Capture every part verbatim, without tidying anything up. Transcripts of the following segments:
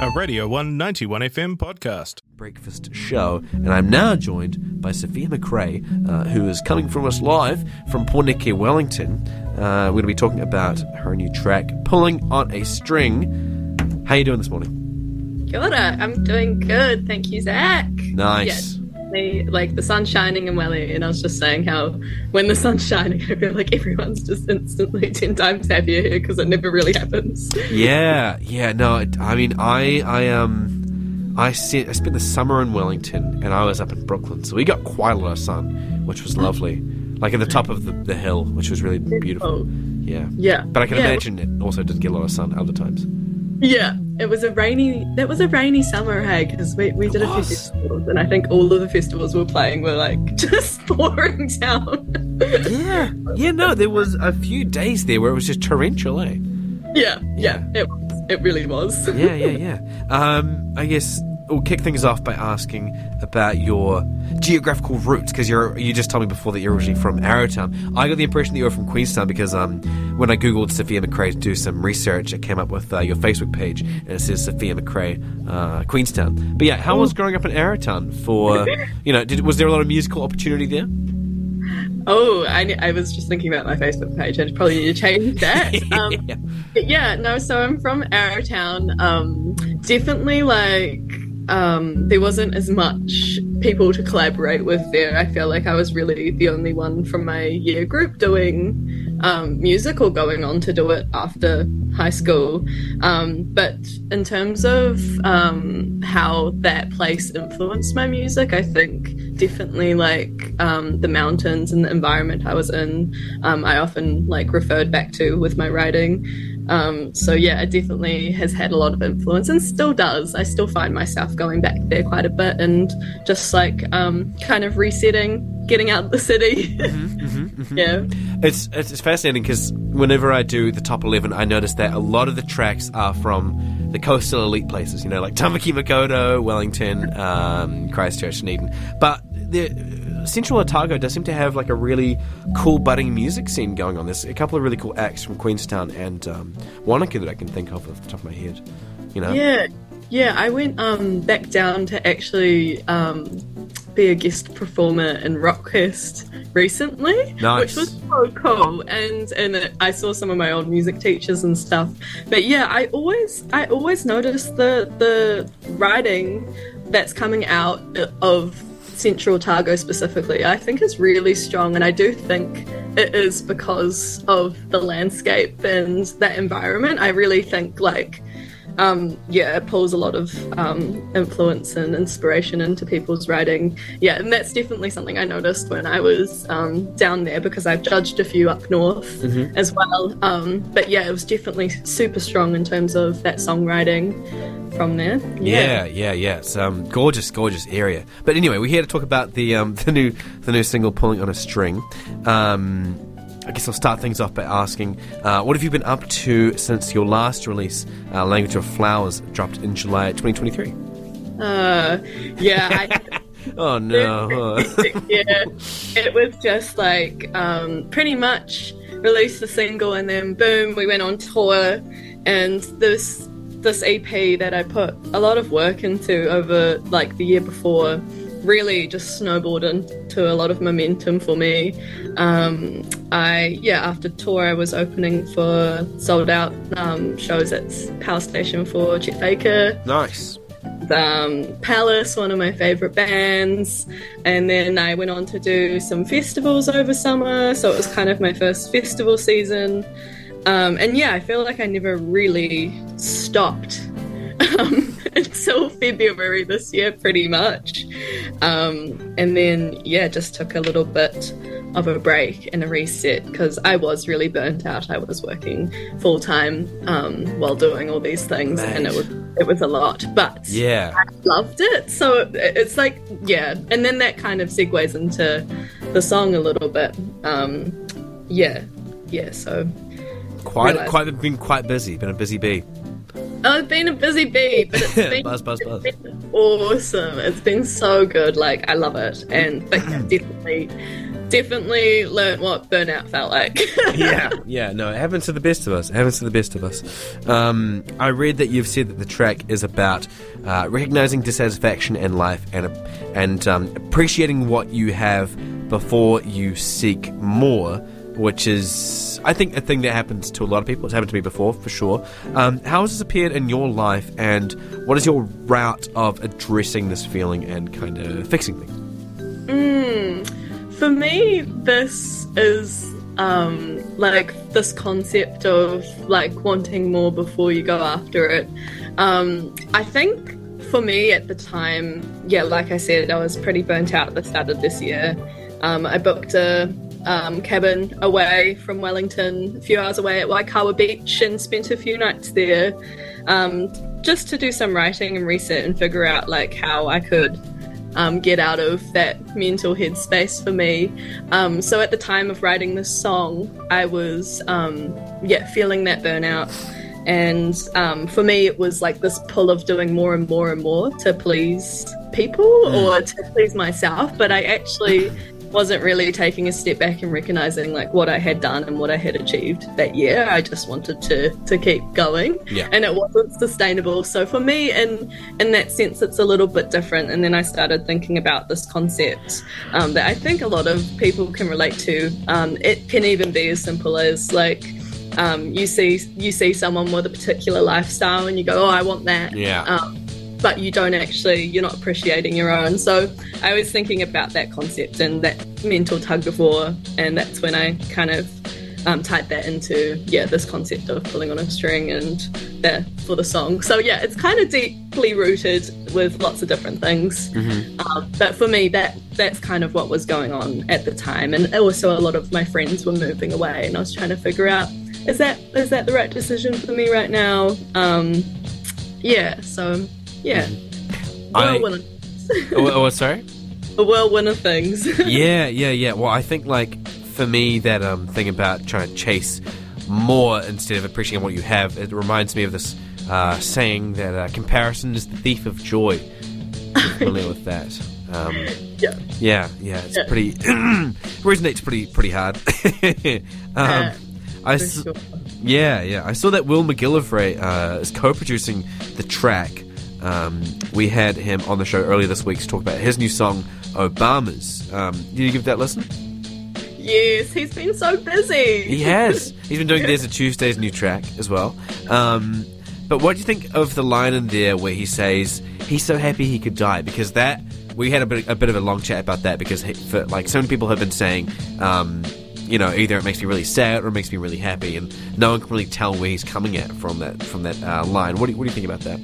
a Radio one ninety-one F M podcast. Breakfast show, and I'm now joined by Sophia McRae, uh, who is coming from us live from Porneke, Wellington. Uh, we're going to be talking about her new track, Pulling on a String. How you doing this morning? Kia ora, I'm doing good, thank you, Zach. Nice. Yeah, like the sun's shining in Welly, and I was just saying how when the sun's shining, I feel like everyone's just instantly ten times happier here because it never really happens. Yeah, yeah, no, I mean, I, I, um, I, see, I spent the summer in Wellington, and I was up in Brooklyn, so we got quite a lot of sun, which was lovely. Like at the top of the, the hill, which was really beautiful. Yeah. Yeah. But I can yeah. imagine it also didn't get a lot of sun other times. Yeah, it was a rainy. That was a rainy summer, hey, because we, we did a few festivals, and I think all of the festivals we were playing were like just pouring down. yeah, yeah, no, there was a few days there where it was just torrential, eh? Yeah, yeah, yeah it was. It really was. yeah, yeah, yeah. Um, I guess we'll kick things off by asking about your geographical roots, because you're you just told me before that you're originally from Arrowtown. I got the impression that you were from Queenstown because um, when I googled Sophia McRae to do some research, it came up with uh, your Facebook page, and it says Sophia McRae, uh, Queenstown. But yeah, how was growing up in Arrowtown? For you know, did, was there a lot of musical opportunity there? Oh, I, I was just thinking about my Facebook page. I probably need to change that. Um, yeah. yeah, no, so I'm from Arrowtown. Um, definitely, like, um, there wasn't as much people to collaborate with there. I feel like I was really the only one from my year group doing um, music or going on to do it after high school. Um, but in terms of um, how that place influenced my music, I think definitely like um, the mountains and the environment I was in, um, I often like referred back to with my writing. Um, so yeah, it definitely has had a lot of influence and still does. I still find myself going back there quite a bit and just like um, kind of resetting, getting out of the city. mm-hmm, mm-hmm, mm-hmm. Yeah. It's, it's it's fascinating because whenever I do the top eleven, I notice that a lot of the tracks are from the coastal elite places, you know, like Tamaki Makaurau, Wellington, um, Christchurch, Dunedin. But the Central Otago does seem to have like a really cool budding music scene going on. There's a couple of really cool acts from Queenstown and um, Wanaka that I can think of off the top of my head. You know? Yeah, yeah. I went um, back down to actually um, be a guest performer in Rockhurst recently, nice. Which was so cool. And and it, I saw some of my old music teachers and stuff. But yeah, I always I always noticed the the writing that's coming out of Central Otago specifically, I think is really strong, and I do think it is because of the landscape and that environment. I really think like um yeah it pulls a lot of um influence and inspiration into people's writing. Yeah, and that's definitely something I noticed when I was um down there, because I've judged a few up north mm-hmm. as well, um but yeah, it was definitely super strong in terms of that songwriting from there. Yeah, yeah, yeah. yeah. It's um gorgeous, gorgeous area. But anyway, we're here to talk about the um the new the new single, Pulling on a String. Um I guess I'll start things off by asking, uh, what have you been up to since your last release, uh, Language of Flowers, dropped in July twenty twenty-three? Uh, yeah. I, oh, no. yeah, it was just like um, pretty much released the single and then boom, we went on tour, and this this E P that I put a lot of work into over like the year before really just snowballed into a lot of momentum for me. Um, I, yeah, after tour I was opening for sold out um, shows at Power Station for Chet Faker. Nice. Um, Palace, one of my favourite bands, and then I went on to do some festivals over summer, so it was kind of my first festival season. Um, and yeah, I feel like I never really stopped um, until February this year, pretty much. Um, and then, yeah, just took a little bit of a break and a reset because I was really burnt out. I was working full time um, while doing all these things, Mate. and it was it was a lot. But yeah, I loved it. So it's like, yeah, and then that kind of segues into the song a little bit. Um, yeah, yeah. So quite realized. quite been quite busy. Been a busy bee. Oh, it's been a busy bee, but it's been, buzz, buzz, buzz. it's been awesome. It's been so good. Like, I love it. And but yeah, definitely, definitely learnt what burnout felt like. yeah, yeah, no, it happens to the best of us. It happens to the best of us. Um, I read that you've said that the track is about uh, recognizing dissatisfaction in life and and um, appreciating what you have before you seek more, which is, I think, a thing that happens to a lot of people. It's happened to me before, for sure. Um, how has this appeared in your life, and what is your route of addressing this feeling and kind of fixing things? Mm, for me, this is um, like this concept of like wanting more before you go after it. Um, I think for me at the time, yeah, like I said, I was pretty burnt out at the start of this year. Um, I booked a um, cabin away from Wellington, a few hours away at Waikawa Beach, and spent a few nights there um, just to do some writing and reset and figure out like how I could um, get out of that mental headspace for me. Um, so at the time of writing this song, I was um, yeah feeling that burnout. And um, for me, it was like this pull of doing more and more and more to please people or to please myself. But I actually wasn't really taking a step back and recognizing like what I had done and what I had achieved that year. I just wanted to to keep going, yeah. and it wasn't sustainable. So for me, in in that sense, it's a little bit different. And then I started thinking about this concept um, that I think a lot of people can relate to. Um, it can even be as simple as like, Um, you see you see someone with a particular lifestyle and you go, oh, I want that. Yeah. Um, but you don't actually, you're not appreciating your own. So I was thinking about that concept and that mental tug of war, and that's when I kind of um, tied that into, yeah, this concept of pulling on a string and that for the song. So yeah, it's kind of deeply rooted with lots of different things. Mm-hmm. Um, but for me, that that's kind of what was going on at the time. And also a lot of my friends were moving away, and I was trying to figure out, Is that is that the right decision for me right now? Um, yeah, so, yeah. I, whirlwind of- oh, oh, sorry? A whirlwind of things. yeah, yeah, yeah. Well, I think, like, for me, that um, thing about trying to chase more instead of appreciating what you have, it reminds me of this uh, saying that uh, comparison is the thief of joy. I'm familiar with that. Um, yeah. Yeah, yeah, it's Yeah. pretty... resonates pretty, pretty hard. um, Uh, I for s- sure. Yeah, yeah. I saw that Will McGillivray uh, is co-producing the track. Um, we had him on the show earlier this week to talk about his new song, Obama's. Um, did you give that a listen? Yes, he's been so busy. He has. He's been doing There's a Tuesday's new track as well. Um, but what do you think of the line in there where he says, he's so happy he could die? Because that, we had a bit, a bit of a long chat about that, because he, for, like, so many people have been saying... Um, you know, either it makes me really sad or it makes me really happy, and no one can really tell where he's coming at from that from that uh, line. What do you, what do you think about that?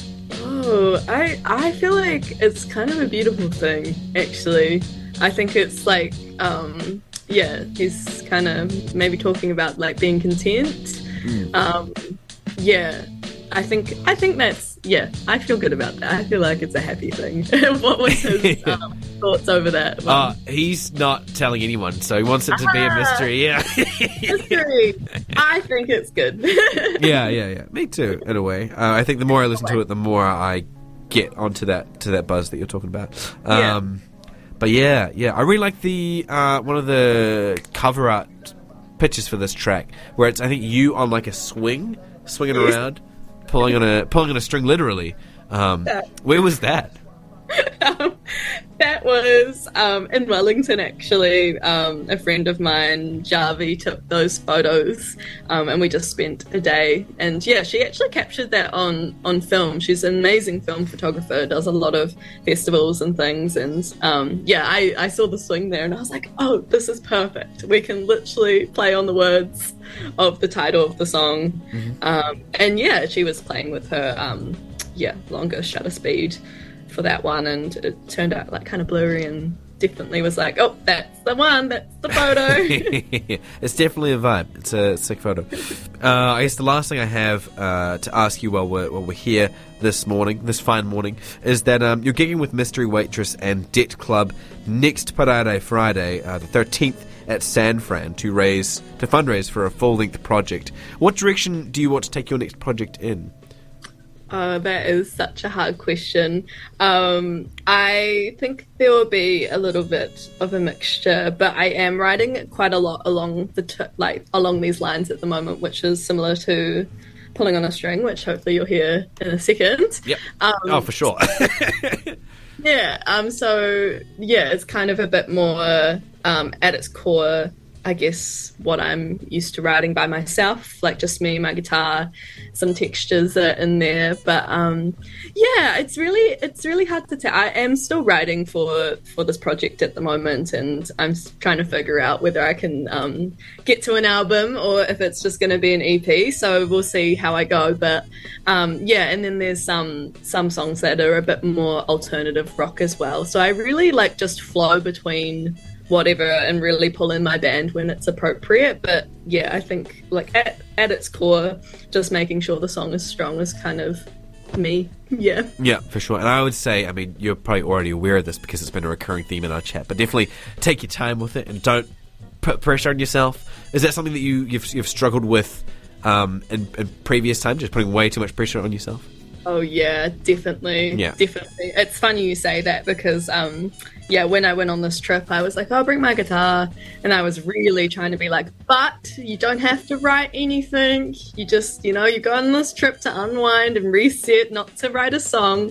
Oh, I I feel like it's kind of a beautiful thing, actually. I think it's like, um, yeah, he's kind of maybe talking about like being content. Mm. Um, yeah, I think I think that's yeah. I feel good about that. I feel like it's a happy thing. What was his um, thoughts over that? Uh, he's not telling anyone, so he wants it to be a mystery. Yeah, Mystery. I think it's good. yeah, yeah, yeah. Me too, in a way. Uh, I think the more I listen to it, the more I get onto that to that buzz that you're talking about. Um, yeah. But yeah, yeah, I really like the uh, one of the cover art pictures for this track, where it's I think you on like a swing, swinging Yes. around, pulling on a pulling on a string, literally. Um, where was that? um, that was um, in Wellington, actually. Um, a friend of mine, Jarvi, took those photos, um, and we just spent a day. And yeah, she actually captured that on, on film. She's an amazing film photographer, does a lot of festivals and things. And um, yeah, I, I saw the swing there, and I was like, oh, this is perfect. We can literally play on the words of the title of the song. Mm-hmm. Um, and yeah, she was playing with her, um, yeah, longer shutter speed for that one, and it turned out like kind of blurry, and definitely was like, oh, that's the one, that's the photo. It's definitely a vibe. It's a sick photo. Uh, I guess the last thing I have uh, to ask you while we're, while we're here this morning, this fine morning, is that um, you're gigging with Mystery Waitress and Debt Club next Parade Friday, uh, the thirteenth at San Fran, to raise to fundraise for a full-length project. What direction do you want to take your next project in? Uh, that is such a hard question. Um, I think there will be a little bit of a mixture, but I am writing quite a lot along the t- like along these lines at the moment, which is similar to Pulling on a String, which hopefully you'll hear in a second. Yep. Um, oh, for sure. yeah. Um. So yeah, it's kind of a bit more um, at its core, I guess, what I'm used to writing by myself, like just me, my guitar, some textures are in there. But um, yeah, it's really it's really hard to tell. I am still writing for for this project at the moment, and I'm trying to figure out whether I can um, get to an album or if it's just going to be an E P. So we'll see how I go. But um, yeah, and then there's some some songs that are a bit more alternative rock as well. So I really like just flow between whatever and really pull in my band when it's appropriate. But yeah, I think like at, at its core, just making sure the song is strong is kind of me. Yeah. Yeah, for sure. And I would say, I mean, you're probably already aware of this because it's been a recurring theme in our chat, but definitely take your time with it and don't put pressure on yourself. Is that something that you, you've, you've struggled with um, in, in previous times, just putting way too much pressure on yourself? Oh yeah, definitely. Yeah. Definitely. It's funny you say that because um yeah, when I went on this trip I was like, I'll bring my guitar, and I was really trying to be like, but you don't have to write anything. You just, you know, you go on this trip to unwind and reset, not to write a song.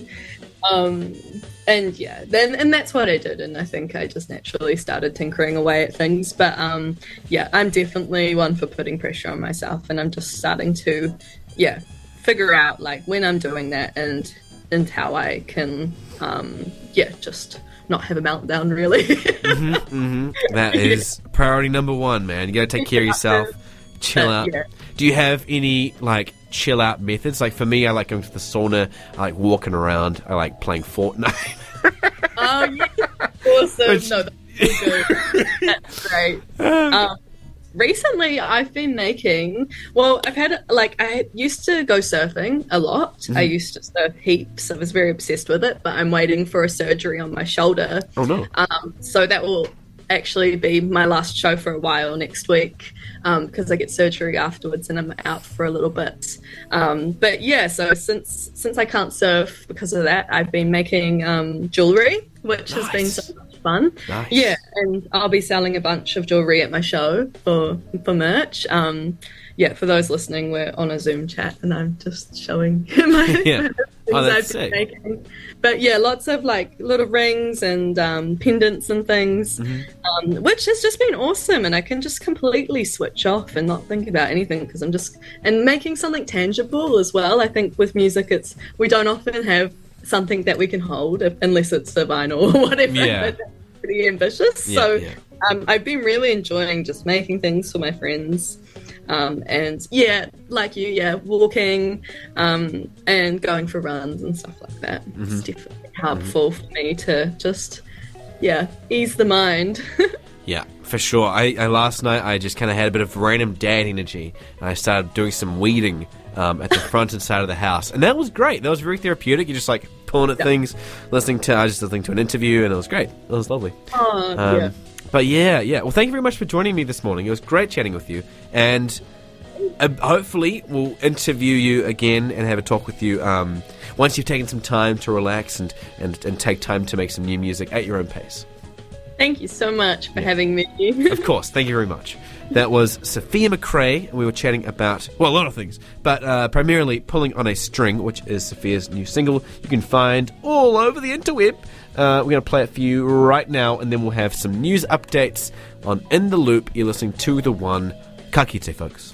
Um and yeah, then and that's what I did, and I think I just naturally started tinkering away at things. But um yeah, I'm definitely one for putting pressure on myself, and I'm just starting to yeah figure out like when I'm doing that and and how I can um yeah just not have a meltdown really. mm-hmm, mm-hmm. That is yeah. priority number one, man. You gotta take care of yourself, chill out. Yeah. Do you have any like chill out methods? Like for me, I like going to the sauna, I like walking around, I like playing Fortnite. Oh yeah, awesome. Which... no that's good. That's great. um Recently, I've been making, well, I've had, like, I used to go surfing a lot. Mm-hmm. I used to surf heaps. I was very obsessed with it, but I'm waiting for a surgery on my shoulder. Oh, no. Um, so that will actually be my last show for a while next week because um, I get surgery afterwards and I'm out for a little bit. Um, but, yeah, so since since I can't surf because of that, I've been making um, jewellery, which nice. has been so much fun. Nice. Yeah, and I'll be selling a bunch of jewellery at my show for for merch. Um, yeah, for those listening, we're on a Zoom chat and I'm just showing my yeah. things oh, I've been sick. making. But yeah, lots of like little rings and um, pendants and things, mm-hmm. um, which has just been awesome. And I can just completely switch off and not think about anything because I'm just and making something tangible as well. I think with music, it's we don't often have something that we can hold if, unless it's a vinyl or whatever. Yeah. But that's pretty ambitious. Yeah, so yeah. Um, I've been really enjoying just making things for my friends. Um, and yeah, like you, yeah, walking um, and going for runs and stuff like that. Mm-hmm. It's definitely helpful mm-hmm. for me to just, yeah, ease the mind. Yeah, for sure. I, I last night I just kind of had a bit of random dad energy, and I started doing some weeding um, at the front and side of the house, and that was great. That was very therapeutic. You're just like pulling at yeah. things, listening to. I was just listening to an interview, and it was great. It was lovely. Oh, um, yeah. But yeah, yeah. Well, thank you very much for joining me this morning. It was great chatting with you, and uh, hopefully we'll interview you again and have a talk with you um, once you've taken some time to relax and, and, and take time to make some new music at your own pace. Thank you so much for yeah. having me. Of course, thank you very much. That was Sophia McRae, and we were chatting about, well, a lot of things, but uh, primarily Pulling on a String, which is Sophia's new single. You can find all over the interweb. Uh, we're going to play it for you right now, and then we'll have some news updates on In the Loop. You're listening to The One. Ka kite, folks.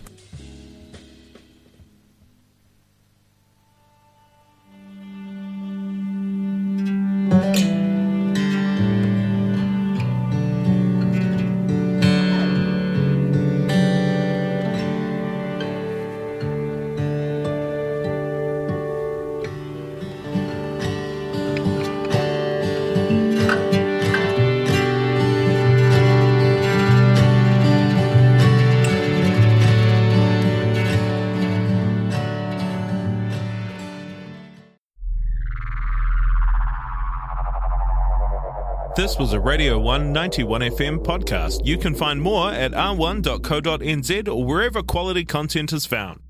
This was a Radio one ninety-one F M podcast. You can find more at r one dot co dot n z or wherever quality content is found.